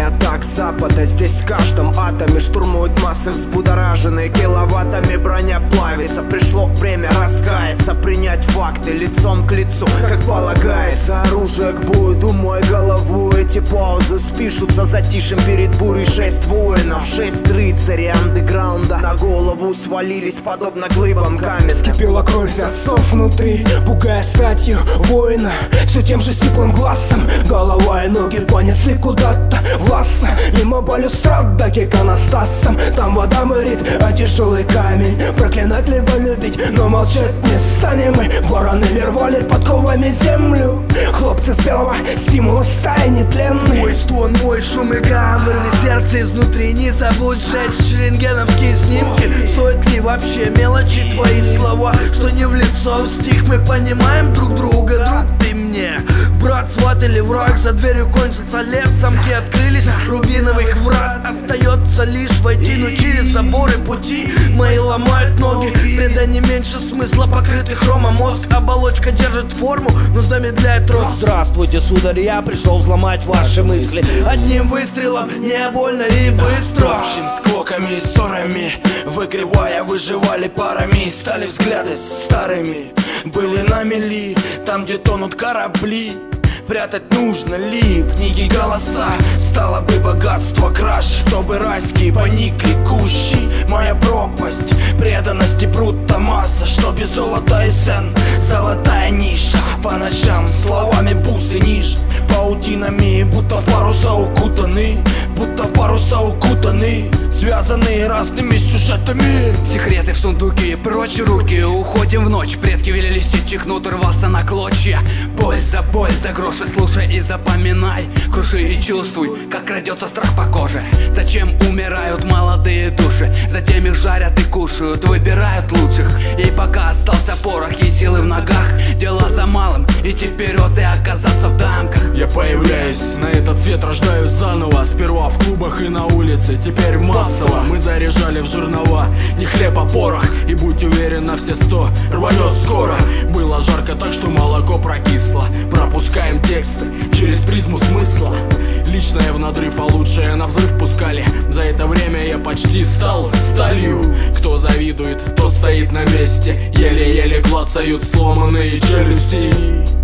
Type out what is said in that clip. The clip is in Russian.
Отражение атак Запада. Здесь в каждом атоме штурмуют массы взбудораженные киловаттами. Броня плавится, пришло время раскаяться, принять факты лицом к лицу, как полагается. Оружие к бою, думаю голову. Эти паузы спишутся затишем перед бурей. 6 воинов, 6 рыцарей андеграунда на голову свалились, подобно глыбам каменным. Кипела кровь отцов внутри, пугая статью воина. Все тем же сиплым глазом голова и ноги понесли куда-то властно. Мимо балюстрад до к иконостасам. Там вода морит, а тяжелый камень. Проклинать либо любить, но молчать не станем мы. Вороны мир валит подковами землю. Хлопцы с белого стимула стаи нетленные. Мой стон, мой шум и гам вырвали сердце изнутри. Не забудь сжечь рентгеновские снимки. Стоит ли вообще мелочи твои слова, что не в лицо в стих? Мы понимаем друг друга, друг ты мне. Брат, сват или враг, за дверью кончится лес. Замки открылись, рубиновых врат остается лишь войти, но через заборы пути мои ломают ноги. Преда не меньше смысла, покрытый хромом мозг. Оболочка держит форму, но замедляет рост. Здравствуйте, сударь, я пришел взломать ваши мысли. Одним выстрелом, не больно и быстро. Общим склоками и ссорами, выгревая, выживали парами. Стали взгляды старыми, были на мели, там где тонут корабли. Прятать нужно ли в книге голоса? Стало бы богатство краше, чтобы райские поникли кущи. Моя пропасть преданности брутто масса, что без золота и сен золотая ниша. По ночам словами бусы ниже, паутинами будто в паруса укутаны, будто в паруса укутаны, связанные разными сюжетами. Секреты в сундуке, прочь руки, уходим в ночь. Предки велели сечь, кнут рвался на клочья. Боль за гроши, слушай и запоминай. Круши и чувствуй, как крадется страх по коже. Зачем умирают молодые души? Затем их жарят и кушают, выбирают лучших. И пока остался порох и силы в ногах, дела за малым, идти вперед и оказаться в дамках. Я появляюсь, на этот свет рождаюсь заново. Сперва в клубах и на улице, теперь массово. Мы заряжали в жернова, не хлеб, а порох. И будь уверен, на все 100 рванет скоро. Было жарко так, что молоко прокисло. Пропускаем тексты через призму смысла. Личное в надрыв, а лучшее на взрыв пускали. За это время я почти стал сталью. Кто завидует, тот стоит на месте. Еле-еле клацают сломанные челюсти.